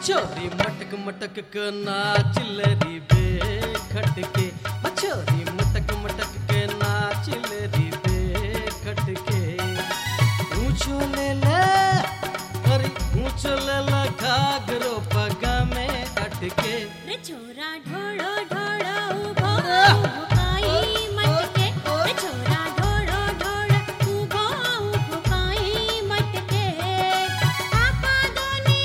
छोरी मटक मटक के नाच लरी बे खटके, छोरी मटक मटक के नाच लरी बे खटके। ऊंचो ले ले अरे ऊंचो ले ले घाघरो पगा में अटके। रे छोरा ढोड़ो ढोड़ो उभो उभो काई मटके, रे छोरा ढोड़ो ढोड़ो उभो उभो काई मटके। आपा दोनी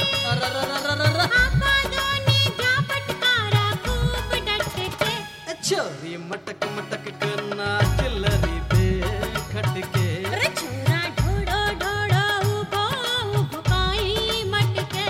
जा फटकारा खूब डटके। छोरी मटक मटक के नाच लरी बे खटके। रे छोरा ढोड़ो ढोड़ो उभो उभो काई मटके।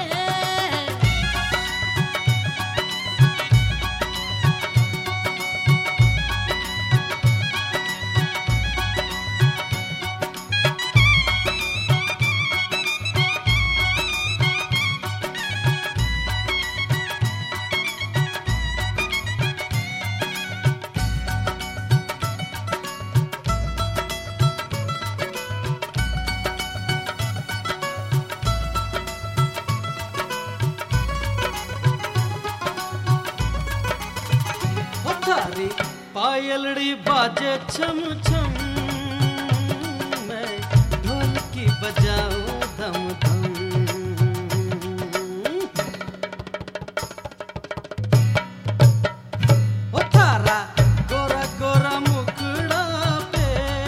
थारी पायलड़ी बाजे छम छम, मैं ढोलकी बजाऊं धम धम। ओ थारा गोरा गोरा मुखड़ा पे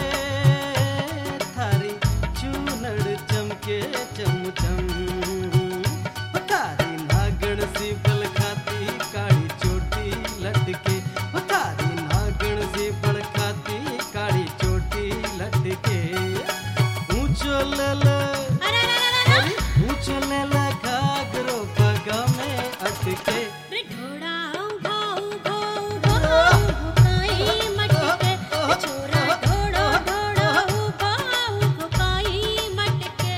थारी चूनड़ चमके चम चम। ओ थारी नागण सी बल खाती काली चोटी लटके, तारी नागण से बड़ खाती काली चोटी लटके। ऊंचो ले ले ऊंचो ले ले घाघरो पगा में अटके। रे ढोड़ा उभो उभो उभो उभो काई मटके, रे छोरा ढोड़ो ढोड़ो उभो उभो काई मटके।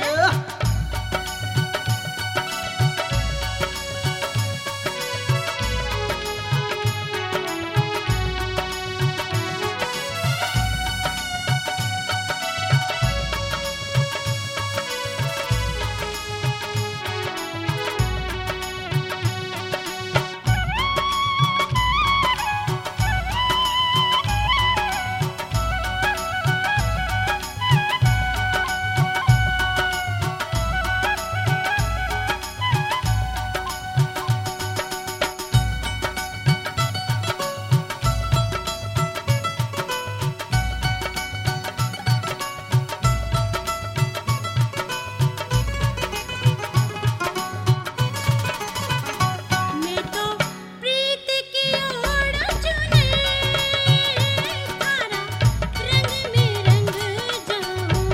मैं तो प्रीत की ओर चुने, तारा रंग में रंग जाऊं।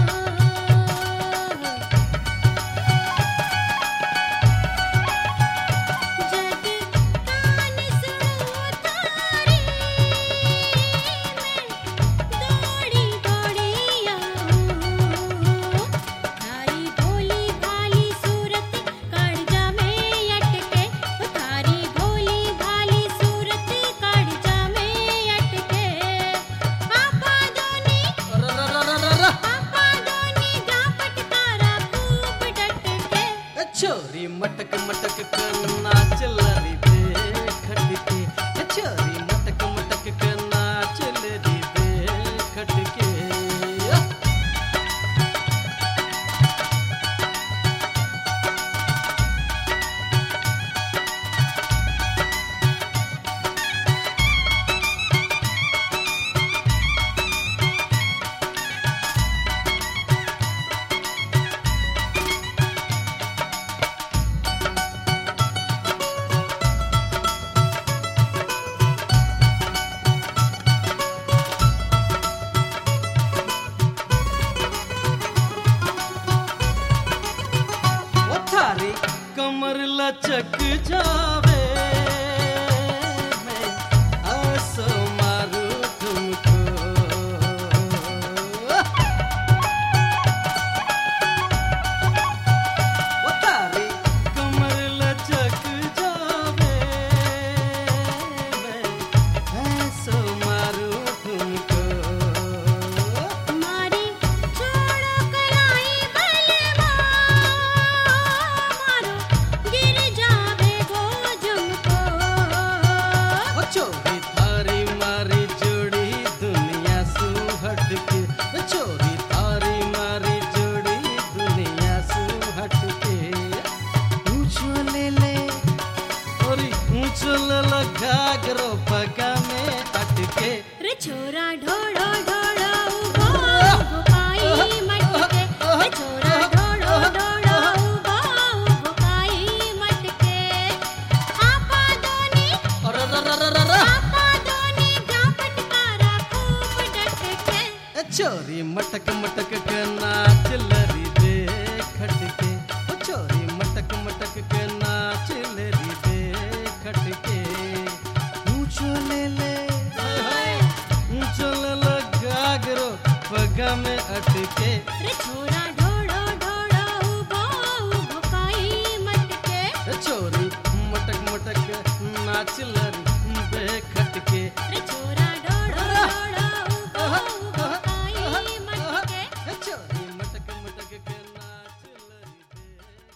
जग कान सुनो तारी, मैं दौड़ी दौड़ी आऊं। थारी भोली भाली सूरत काढ़जा में अटके, थारी भोली भाली सूरत काढ़जा में अटके। आपा दोनी जा फटकारा खूब डटके। छोरी मटक मटक के नाच लरी बे खटके, छोरी मटक मटक के नाच लरी बे खटके। ओ थारी कमर लचक जावे, मैं ऐसो मारू तुमको। ओ थारी कमर लचक जावे, मैं ऐसो मारू तुमको। मारी छोड़ो कलाई बलवा, मारो गिर के नाच लरी बे खटके, ओ छोरी मटक मटक के नाच लरी बे खटके। ऊंचो ले ले ऊंचो ले ले गागरो पगा में अटके। रे छोरा ढोड़ो ढोड़ो उभो उभो काई मटके। छोरी मटक मटक नाच लरी बे खटके।